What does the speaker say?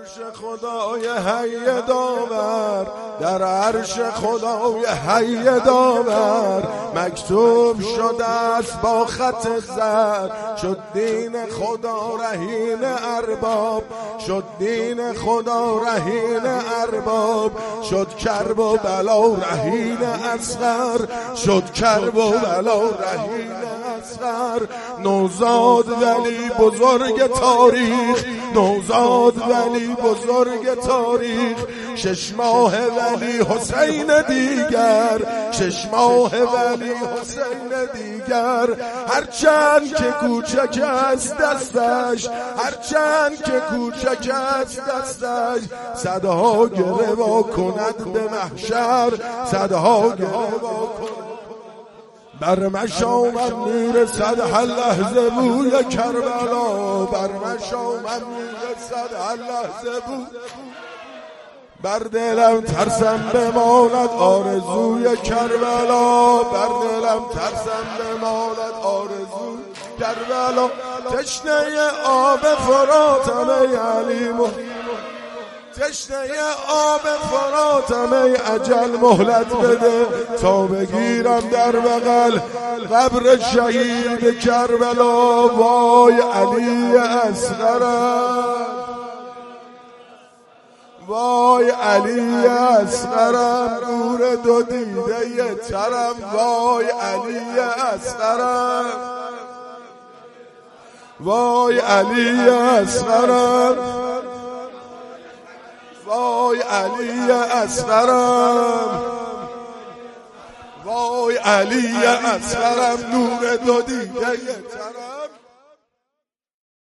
عرش خدای حی داور، در عرش خدای حی داور مکتوب شده است با خط زر، شد دین خدا رهین ارباب، شد دین خدا رهین ارباب، شد کرب و بلا رهین اصغر، شد کرب و بلا رهین اصغر. نوزاد ولی بزرگ تاریخ، نوزاد ولی بزرگ تاریخ، 6 ماه ولی حسین دیگر، 6 ماه ولی حسین دیگر. هرچند که کوچک است دستش، هرچند که کوچک است دستش، صدها گروا کند به محشر، صدها گروا کند. بر مشامم میرسد هر لحظه بوی کربلا، بر مشامم میرسد هر لحظه بوی. بر دلم ترسم بماند آرزوی کربلا، بر دلم ترسم بماند آرزوی کربلا. تشنه آب فراتم ای علیم، تشنه آب فراتم ای اجل مهلت بده تا بگیرم در بغل قبر شهید کربلا. وای علی اصغرم، وای علی اصغرم، نور دو دیده ترم، وای علی اصغرم، وای علی اصغرم، وای علی اصغرم، وای علی اصغرم، نور دو دیده ترم.